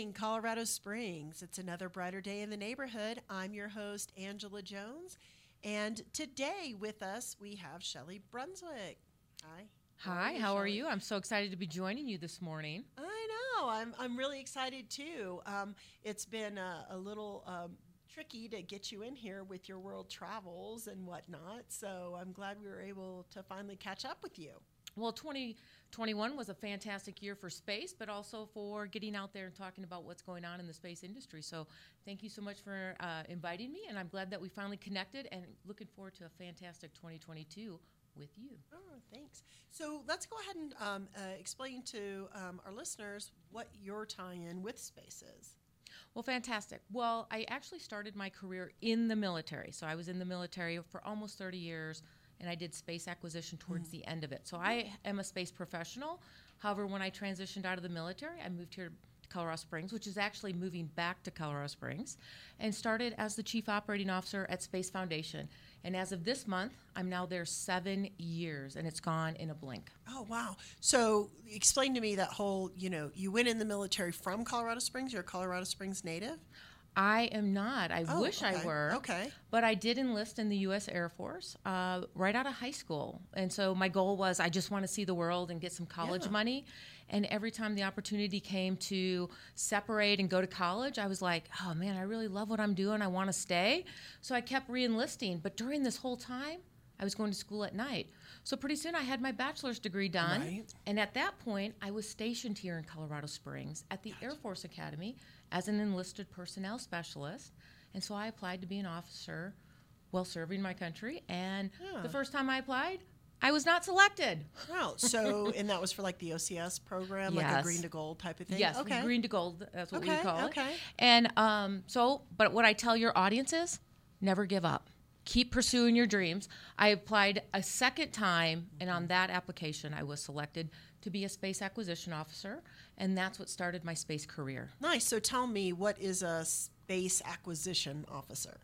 morning, Colorado Springs. It's another brighter day in the neighborhood. I'm your host, Angela Jones. And today with us, we have Shelley Brunswick. Hi. Hi, how are you? I'm so excited to be joining you this morning. I know. I'm really excited, too. It's been a little tricky to get you in here with your world travels and whatnot. So I'm glad we were able to finally catch up with you. Well, 2021 was a fantastic year for space, but also for getting out there and talking about what's going on in the space industry. So thank you so much for inviting me, and I'm glad that we finally connected and looking forward to a fantastic 2022 with you. Oh, thanks. So let's go ahead and explain to our listeners what your tie-in with space is. Well, fantastic. Well, I actually started my career in the military. So I was in the military for almost 30 years, and I did space acquisition towards the end of it. So I am a space professional. However, when I transitioned out of the military, I moved here to Colorado Springs, which is actually moving back to Colorado Springs, and started as the Chief Operating Officer at Space Foundation. And as of this month, I'm now there 7 years, and it's gone in a blink. Oh, wow. So explain to me that whole, you went in the military from Colorado Springs. You're a Colorado Springs native? I am not. I wish okay. I were. Okay. But I did enlist in the U.S. Air Force right out of high school. And so my goal was I just want to see the world and get some college money. And every time the opportunity came to separate and go to college, I was like, oh, man, I really love what I'm doing. I want to stay. So I kept re-enlisting. But during this whole time, I was going to school at night. So pretty soon I had my bachelor's degree done. Right. And at that point, I was stationed here in Colorado Springs at the Air Force Academy as an enlisted personnel specialist. And so I applied to be an officer while serving my country. And the first time I applied, I was not selected. Wow. So, and that was for like the OCS program, like a green to gold type of thing? Yes, okay. green to gold, that's what we call it. Okay. And but what I tell your audience is never give up. Keep pursuing your dreams. I applied a second time, and on that application, I was selected to be a space acquisition officer, and that's what started my space career. Nice. So tell me, what is a space acquisition officer?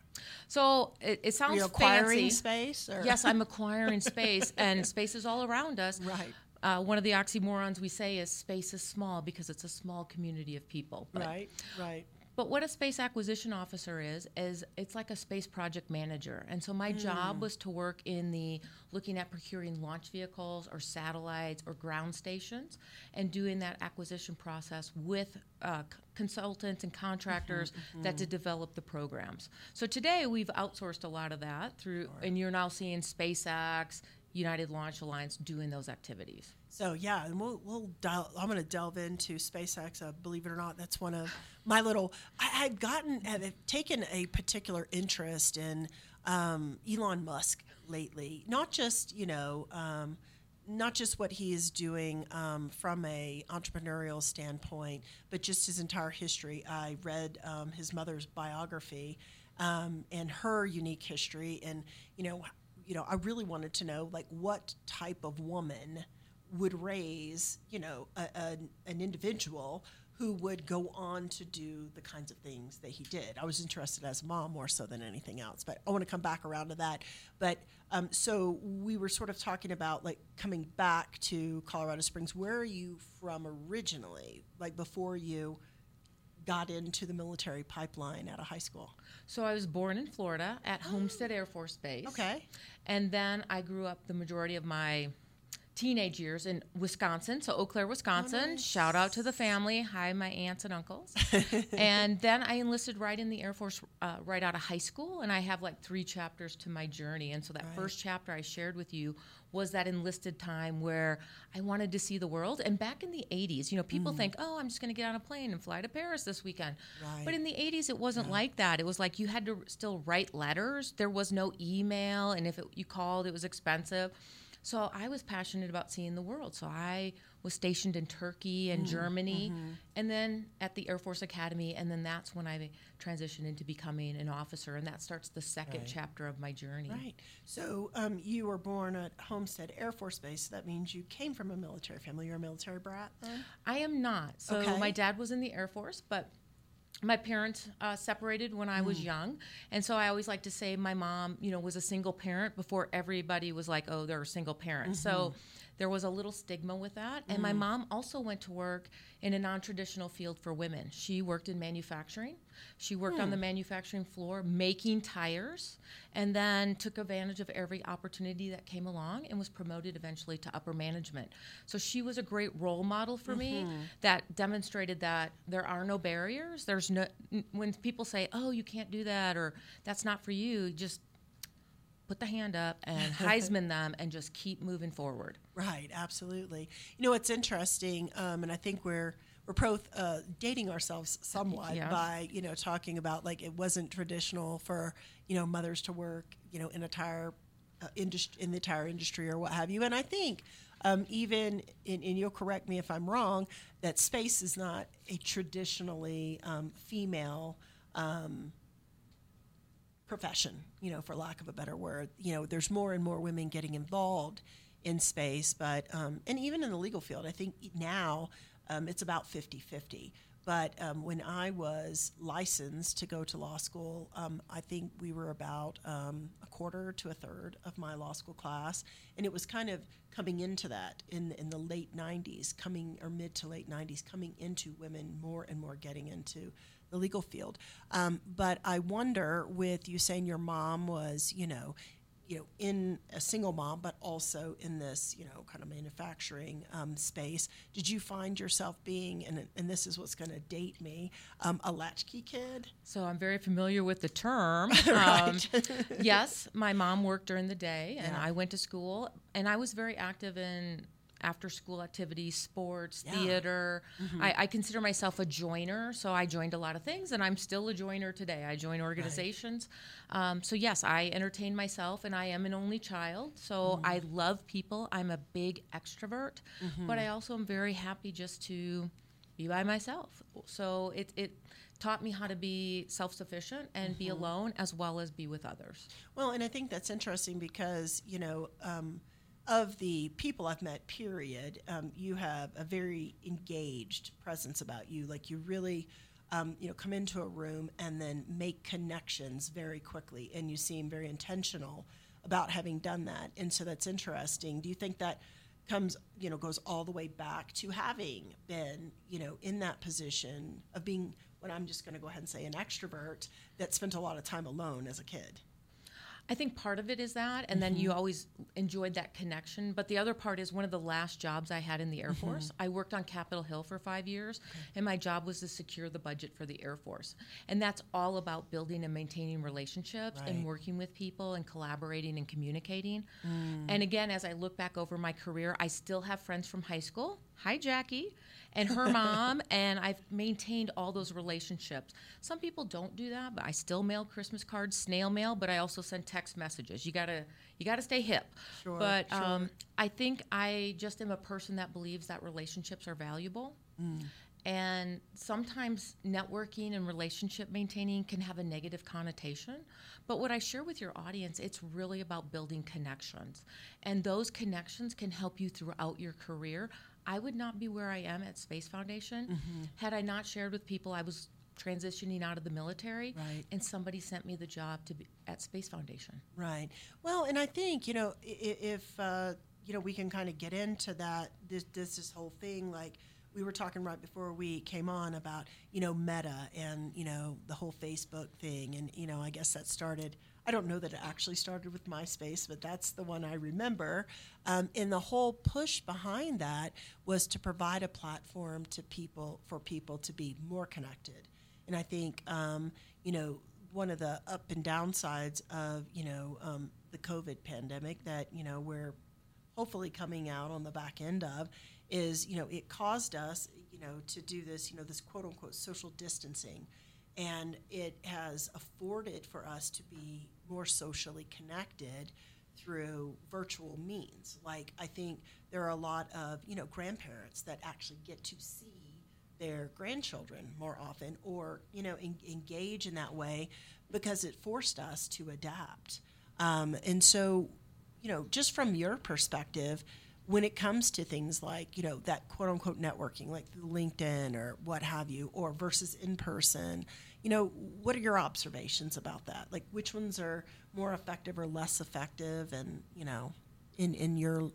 So it sounds Are you acquiring fancy. Space? Or? Yes, I'm acquiring space, and space is all around us. Right. One of the oxymorons we say is space is small because it's a small community of people. But, Right. But what a space acquisition officer is it's like a space project manager. And so my job was to work in the looking at procuring launch vehicles or satellites or ground stations and doing that acquisition process with consultants and contractors that to develop the programs. So today we've outsourced a lot of that through, and you're now seeing SpaceX, United Launch Alliance doing those activities. So yeah, and I'm going to delve into SpaceX. Believe it or not, that's one of my little. I've taken a particular interest in Elon Musk lately. Not just not just what he is doing from a entrepreneurial standpoint, but just his entire history. I read his mother's biography and her unique history, and I really wanted to know like what type of woman would raise, an individual who would go on to do the kinds of things that he did. I was interested as a mom more so than anything else, but I want to come back around to that. But so we were sort of talking about like coming back to Colorado Springs. Where are you from originally, like before you got into the military pipeline out of high school? So I was born in Florida at Homestead Air Force Base. Okay. And then I grew up the majority of my teenage years in Wisconsin, so Eau Claire, Wisconsin. Oh, nice. Shout out to the family. Hi, my aunts and uncles. And then I enlisted right in the Air Force right out of high school, and I have like 3 chapters to my journey. And so that first chapter I shared with you was that enlisted time where I wanted to see the world. And back in the 80s, people think, oh, I'm just going to get on a plane and fly to Paris this weekend. Right. But in the 80s, it wasn't like that. It was like you had to still write letters. There was no email, and if you called, it was expensive. So I was passionate about seeing the world. So I was stationed in Turkey and Germany, and then at the Air Force Academy, and then that's when I transitioned into becoming an officer, and that starts the second chapter of my journey. Right. So you were born at Homestead Air Force Base. So that means you came from a military family. You're a military brat then? I am not. So my dad was in the Air Force, but my parents separated when I was young, and so I always like to say my mom, was a single parent before everybody was like, oh, they're a single parent. So there was a little stigma with that. And my mom also went to work in a non-traditional field for women. She worked in manufacturing. She worked on the manufacturing floor making tires, and then took advantage of every opportunity that came along and was promoted eventually to upper management. So she was a great role model for me that demonstrated that there are no barriers. There's no, when people say, oh, you can't do that, or that's not for you, just put the hand up and Heisman them and just keep moving forward. Right, absolutely. You know, it's interesting, and I think we're both dating ourselves somewhat by, you know, talking about like it wasn't traditional for, you know, mothers to work, you know, in a tire in the tire industry or what have you. And I think even, and you'll correct me if I'm wrong, that space is not a traditionally female profession, you know, for lack of a better word. You know, there's more and more women getting involved in space, but, and even in the legal field, I think now it's about 50-50. But when I was licensed to go to law school, I think we were about a quarter to a third of my law school class, and it was kind of coming into that in the late 90s, or mid to late 90s, coming into women more and more getting into the legal field. But I wonder, with you saying your mom was, you know, in a single mom, but also in this, you know, kind of manufacturing space, did you find yourself being, and this is what's going to date me, a latchkey kid? So I'm very familiar with the term. Right. Yes, my mom worked during the day, and I went to school, and I was very active in after-school activities, sports, theater. I consider myself a joiner, so I joined a lot of things, and I'm still a joiner today. I join organizations. So yes, I entertain myself, and I am an only child, so I love people. I'm a big extrovert, but I also am very happy just to be by myself. So it taught me how to be self-sufficient and be alone as well as be with others. Well, and I think that's interesting because, you know, of the people I've met, period, you have a very engaged presence about you. Like you really, you know, come into a room and then make connections very quickly, and you seem very intentional about having done that. And so that's interesting. Do you think that comes, you know, goes all the way back to having been, you know, in that position of being, what I'm just going to go ahead and say, an extrovert that spent a lot of time alone as a kid? I think part of it is that, and then you always enjoyed that connection. But the other part is one of the last jobs I had in the Air Force. I worked on Capitol Hill for 5 years, and my job was to secure the budget for the Air Force. And that's all about building and maintaining relationships and working with people and collaborating and communicating. And again, as I look back over my career, I still have friends from high school. Hi, Jackie. And her mom, and I've maintained all those relationships. Some people don't do that, but I still mail Christmas cards, snail mail, but I also send text messages. You gotta stay hip. Sure, but I think I just am a person that believes that relationships are valuable. And sometimes networking and relationship maintaining can have a negative connotation. But what I share with your audience, it's really about building connections. And those connections can help you throughout your career. I would not be where I am at Space Foundation had I not shared with people I was transitioning out of the military, and somebody sent me the job to be at Space Foundation. Right. Well, and I think, you know, if you know, we can kind of get into that, this whole thing, like we were talking right before we came on about, you know, Meta and, you know, the whole Facebook thing. And, you know, I guess that started, I don't know that it actually started with MySpace, but that's the one I remember. And the whole push behind that was to provide a platform for people to be more connected. And I think, you know, one of the up and downsides of, you know, the COVID pandemic that, you know, we're hopefully coming out on the back end of is, you know, it caused us, you know, to do this, you know, this quote unquote social distancing. And it has afforded for us to be more socially connected through virtual means. Like, I think there are a lot of, you know, grandparents that actually get to see their grandchildren more often, or, you know, engage in that way because it forced us to adapt. And so, you know, just from your perspective, when it comes to things like, you know, that quote unquote networking, like LinkedIn or what have you, or versus in person, you know, what are your observations about that? Like, which ones are more effective or less effective? And, you know, in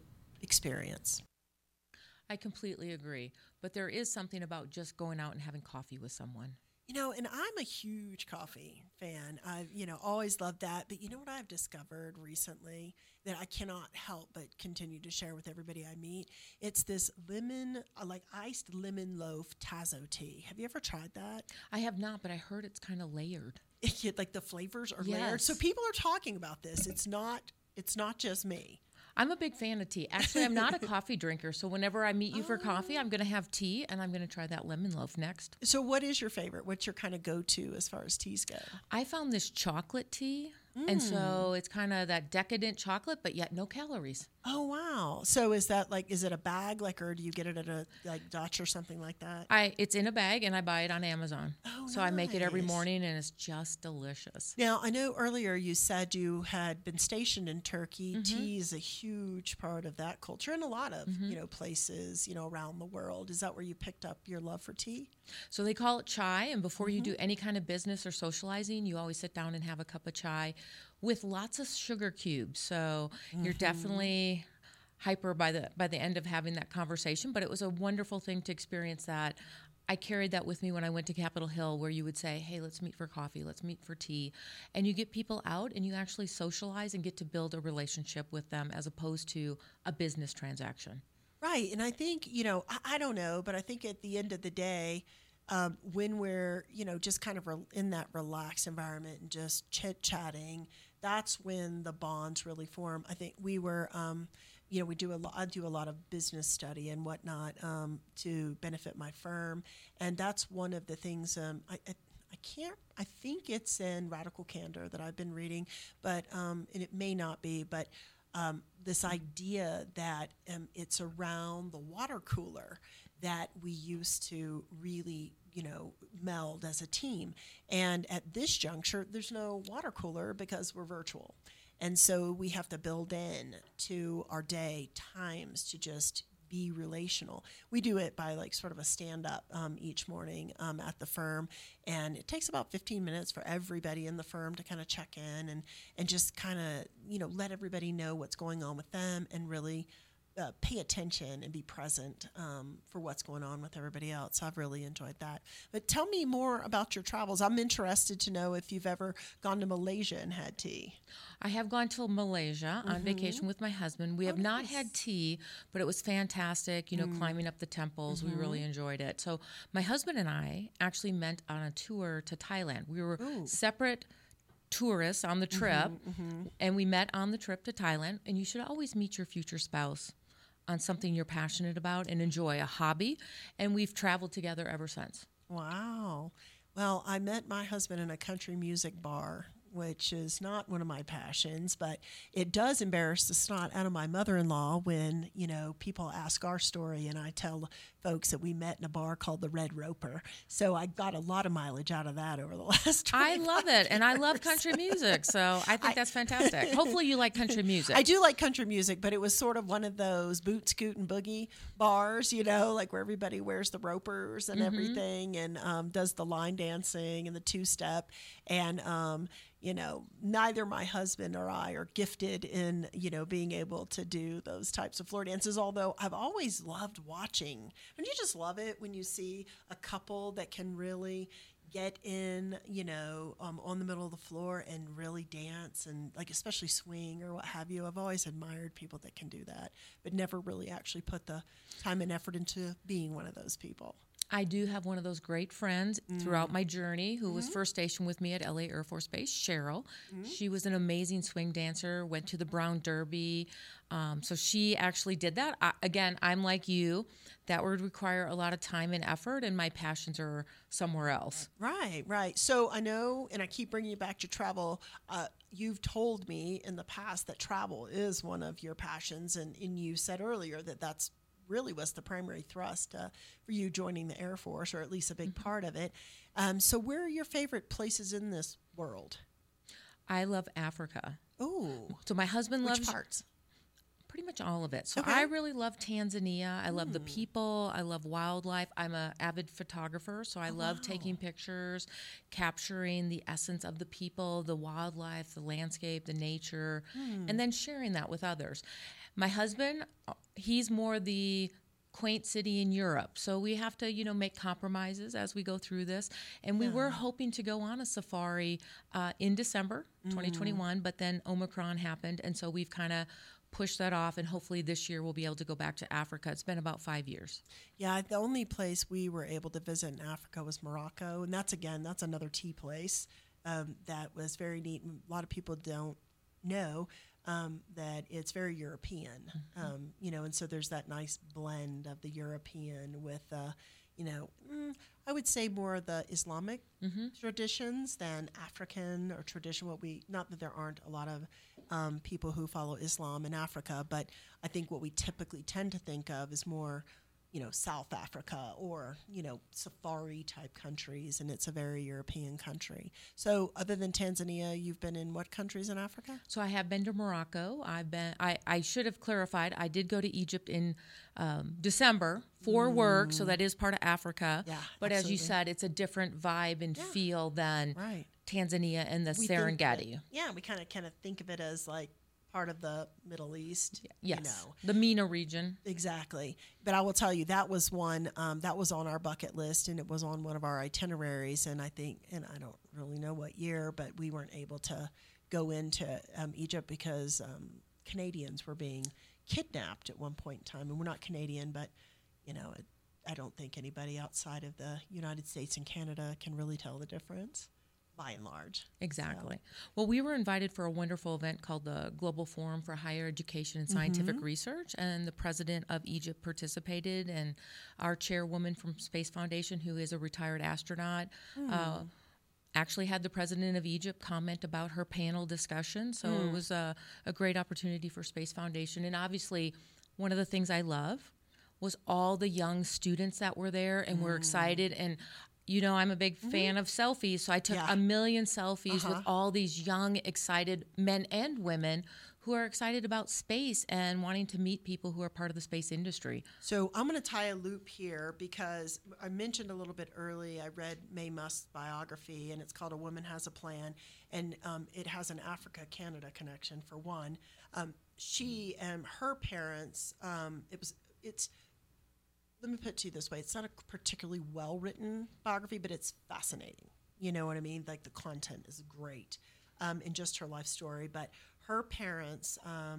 experience. I completely agree. But there is something about just going out and having coffee with someone. And I'm a huge coffee fan. I've, always loved that. But you know what I've discovered recently that I cannot help but continue to share with everybody I meet? It's this iced lemon loaf Tazo tea. Have you ever tried that? I have not, but I heard it's kind of layered. Like the flavors are Yes. layered. So people are talking about this. It's not just me. I'm a big fan of tea. Actually, I'm not a coffee drinker, so whenever I meet you for coffee, I'm going to have tea, and I'm going to try that lemon loaf next. So what is your favorite? What's your kind of go-to as far as teas go? I found this chocolate tea, and so it's kind of that decadent chocolate, but yet no calories. Oh, wow. So is it a bag, or do you get it at a Dutch or something like that? It's in a bag, and I buy it on Amazon. Oh, so I make it every nice. morning, and it's just delicious. Now, I know earlier you said you had been stationed in Turkey. Tea is a huge part of that culture in a lot of, places, around the world. Is that where you picked up your love for tea? So they call it chai, and before you do any kind of business or socializing, you always sit down and have a cup of chai with lots of sugar cubes. So you're definitely hyper by the end of having that conversation, but it was a wonderful thing to experience that. I carried that with me when I went to Capitol Hill, where you would say, hey, let's meet for coffee, let's meet for tea. And you get people out and you actually socialize and get to build a relationship with them as opposed to a business transaction. Right. And I think, I don't know, but I think at the end of the day, when we're, just kind of in that relaxed environment and just chit-chatting, that's when the bonds really form. I think we were, I do a lot of business study and whatnot to benefit my firm. And that's one of the things I think it's in Radical Candor that I've been reading, but and it may not be, but this idea that it's around the water cooler that we used to really, meld as a team. And at this juncture, there's no water cooler because we're virtual. And so we have to build in to our day times to just be relational. We do it by sort of a stand-up each morning at the firm, and it takes about 15 minutes for everybody in the firm to kind of check in and just kind of let everybody know what's going on with them and really pay attention and be present for what's going on with everybody else. So I've really enjoyed that. But tell me more about your travels. I'm interested to know if you've ever gone to Malaysia and had tea. I have gone to Malaysia on vacation with my husband. We have not had tea, but it was fantastic, climbing up the temples. We really enjoyed it. So my husband and I actually met on a tour to Thailand. We were separate tourists on the trip, and we met on the trip to Thailand. And you should always meet your future spouse on something you're passionate about and enjoy, a hobby. And we've traveled together ever since. Wow. Well, I met my husband in a country music bar, which is not one of my passions, but it does embarrass the snot out of my mother-in-law when, people ask our story and I tell folks that we met in a bar called the Red Roper. So I got a lot of mileage out of that over the last 25 I love it, and I love country music, so I think that's fantastic. Hopefully you like country music. I do like country music, but it was sort of one of those boot, scoot, and boogie bars, where everybody wears the ropers and everything and does the line dancing and the two-step. And neither my husband or I are gifted in, being able to do those types of floor dances, although I've always loved watching. Don't you just love it when you see a couple that can really get in, on the middle of the floor and really dance and especially swing or what have you? I've always admired people that can do that, but never really actually put the time and effort into being one of those people. I do have one of those great friends throughout my journey who was first stationed with me at LA Air Force Base, Cheryl. She was an amazing swing dancer, went to the Brown Derby. So she actually did that. I'm like you. That would require a lot of time and effort, and my passions are somewhere else. Right. So I know, and I keep bringing you back to travel. You've told me in the past that travel is one of your passions, and you said earlier that that's really was the primary thrust for you joining the Air Force, or at least a big part of it. So where are your favorite places in this world? I love Africa. Ooh. So my husband loves Which parts? Pretty much all of it. So Okay. I really love Tanzania. I love the people. I love wildlife. I'm an avid photographer, so I love taking pictures, capturing the essence of the people, the wildlife, the landscape, the nature, and then sharing that with others. My husband, he's more the quaint city in Europe. So we have to, make compromises as we go through this. And we were hoping to go on a safari in December 2021, but then Omicron happened. And so we've kind of push that off, and hopefully this year we'll be able to go back to Africa. It's been about 5 years. Yeah, the only place we were able to visit in Africa was Morocco, and that's another tea place that was very neat. And a lot of people don't know that it's very European, and so there's that nice blend of the European with, I would say more of the Islamic traditions than African or tradition. Not that there aren't a lot of people who follow Islam in Africa, but I think what we typically tend to think of is more, South Africa or, safari type countries, and it's a very European country. So other than Tanzania, you've been in what countries in Africa? So I have been to Morocco. I should have clarified, I did go to Egypt in December for work, so that is part of Africa. Yeah, but as you absolutely. said, it's a different vibe and feel than Right. Tanzania and the We think that- Serengeti. we kind of think of it as like part of the Middle East. Yes, the MENA region. Exactly. But I will tell you, that was one that was on our bucket list, and it was on one of our itineraries. And I don't really know what year, but we weren't able to go into Egypt because Canadians were being kidnapped at one point in time. And we're not Canadian, but, I don't think anybody outside of the United States and Canada can really tell the difference, by and large. Exactly. Well, we were invited for a wonderful event called the Global Forum for Higher Education and Scientific Research, and the president of Egypt participated, and our chairwoman from Space Foundation, who is a retired astronaut, actually had the president of Egypt comment about her panel discussion. So it was a great opportunity for Space Foundation. And obviously, one of the things I love was all the young students that were there and were excited. And I'm a big fan of selfies, so I took a million selfies with all these young, excited men and women who are excited about space and wanting to meet people who are part of the space industry. So I'm going to tie a loop here because I mentioned a little bit early, I read Mae Musk's biography, and it's called A Woman Has a Plan, and it has an Africa-Canada connection for one. She and her parents, let me put it to you this way. It's not a particularly well-written biography, but it's fascinating. You know what I mean? Like, the content is great in just her life story. But her parents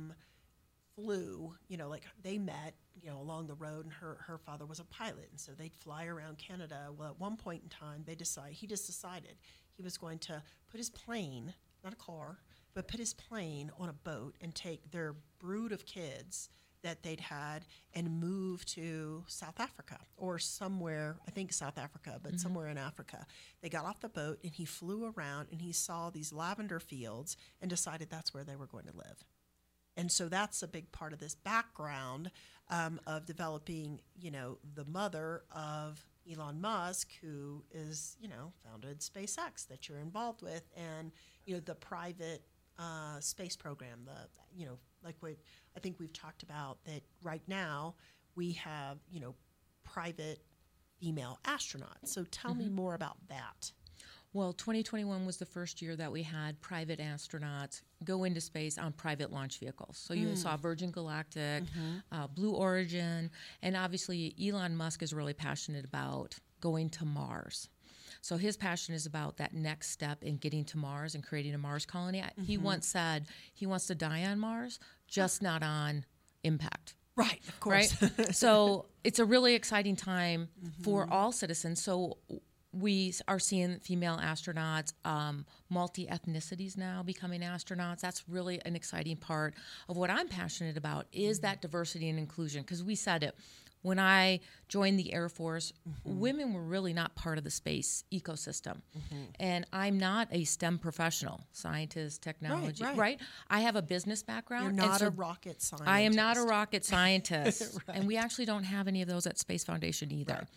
flew, they met, along the road, and her father was a pilot. And so they'd fly around Canada. Well, at one point in time, he just decided he was going to put his plane, not a car, but put his plane on a boat and take their brood of kids that they'd had and move to South Africa or somewhere, I think South Africa, but somewhere in Africa. They got off the boat and he flew around and he saw these lavender fields and decided that's where they were going to live. And so that's a big part of this background of developing, the mother of Elon Musk, who is, founded SpaceX that you're involved with, and, the private space program, like what I think we've talked about, that right now we have, private female astronauts. So tell me more about that. Well, 2021 was the first year that we had private astronauts go into space on private launch vehicles. So you saw Virgin Galactic, Blue Origin, and obviously Elon Musk is really passionate about going to Mars. So his passion is about that next step in getting to Mars and creating a Mars colony. He once said he wants to die on Mars, just not on impact. Right, of course. Right? So it's a really exciting time for all citizens. So we are seeing female astronauts, multi-ethnicities now becoming astronauts. That's really an exciting part of what I'm passionate about, is that diversity and inclusion. Because we said it. When I joined the Air Force, women were really not part of the space ecosystem. And I'm not a STEM professional, scientist, technology, right? I have a business background. You're not a rocket scientist. I am not a rocket scientist. And we actually don't have any of those at Space Foundation either. Right.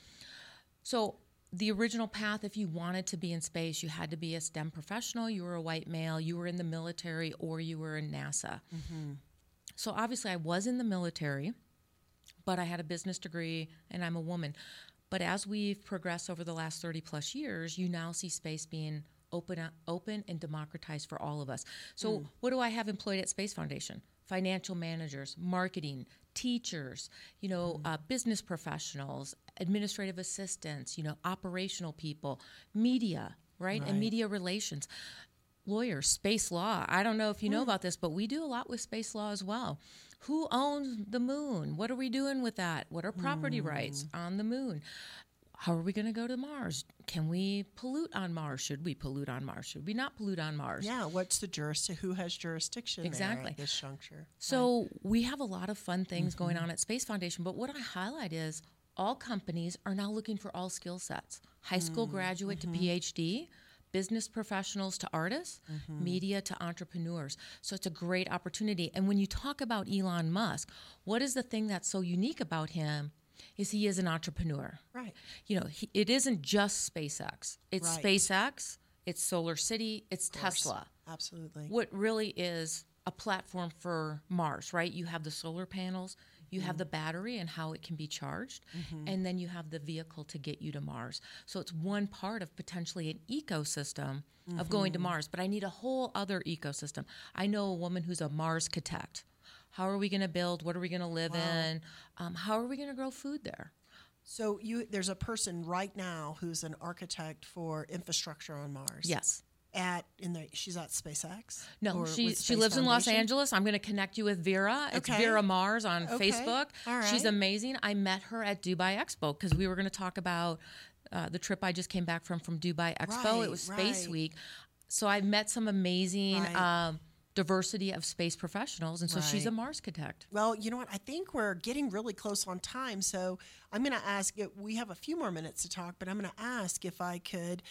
So the original path, if you wanted to be in space, you had to be a STEM professional, you were a white male, you were in the military, or you were in NASA. So obviously I was in the military, but I had a business degree and I'm a woman. But as we've progressed over the last 30 plus years, you now see space being open and democratized for all of us. So what do I have employed at Space Foundation? Financial managers, marketing, teachers, business professionals, administrative assistants, operational people, media, right? And media relations, lawyers, space law. I don't know if you know about this, but we do a lot with space law as well. Who owns the moon? What are we doing with that? What are property rights on the moon? How are we going to go to Mars? Can we pollute on Mars? Should we pollute on Mars? Should we not pollute on Mars? Yeah, what's the who has jurisdiction there at this juncture? So we have a lot of fun things going on at Space Foundation, but what I highlight is all companies are now looking for all skill sets. High school graduate to PhD, business professionals to artists, media to entrepreneurs. So it's a great opportunity. And when you talk about Elon Musk, what is the thing that's so unique about him? Is he is an entrepreneur. Right. It isn't just SpaceX. It's SpaceX, it's Solar City, it's Tesla. Absolutely. What really is a platform for Mars, right? You have the solar panels, you have the battery and how it can be charged, and then you have the vehicle to get you to Mars. So it's one part of potentially an ecosystem of going to Mars, but I need a whole other ecosystem. I know a woman who's a Mars-catect. How are we going to build? What are we going to live in? How are we going to grow food there? So there's a person right now who's an architect for infrastructure on Mars. Yes. She's at SpaceX? No, she lives in Los Angeles. I'm going to connect you with Vera. It's Vera Mars on Facebook. All right. She's amazing. I met her at Dubai Expo because we were going to talk about the trip I just came back from Dubai Expo. It was Space Week. So I met some amazing diversity of space professionals, and so she's a Mars-catect. Well, you know what? I think we're getting really close on time, so I'm going to ask. We have a few more minutes to talk, but I'm going to ask if I could,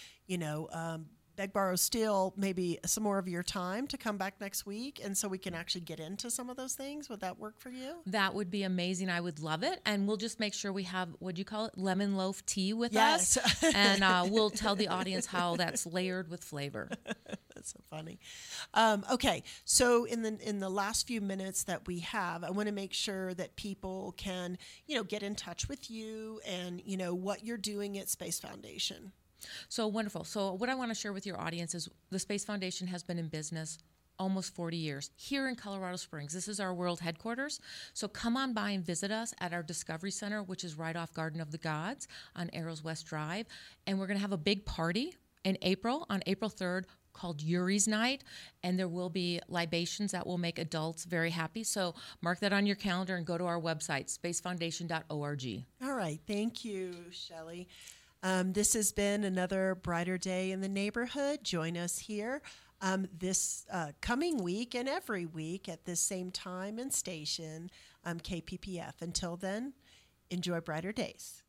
beg, borrow, steal maybe some more of your time to come back next week, and so we can actually get into some of those things. Would that work for you? That would be amazing. I would love it, and we'll just make sure we have, what do you call it, lemon loaf tea with us, and we'll tell the audience how that's layered with flavor. That's so funny. Okay, so in the last few minutes that we have, I want to make sure that people can, get in touch with you and, what you're doing at Space Foundation. So wonderful. So what I want to share with your audience is the Space Foundation has been in business almost 40 years here in Colorado Springs. This is our world headquarters. So come on by and visit us at our Discovery Center, which is right off Garden of the Gods on Arrows West Drive. And we're going to have a big party in April, on April 3rd, called Yuri's Night, and there will be libations that will make adults very happy. So mark that on your calendar and go to our website, spacefoundation.org. All right. Thank you, Shelley. This has been another Brighter Day in the Neighborhood. Join us here this coming week and every week at this same time and station, KPPF. Until then, enjoy brighter days.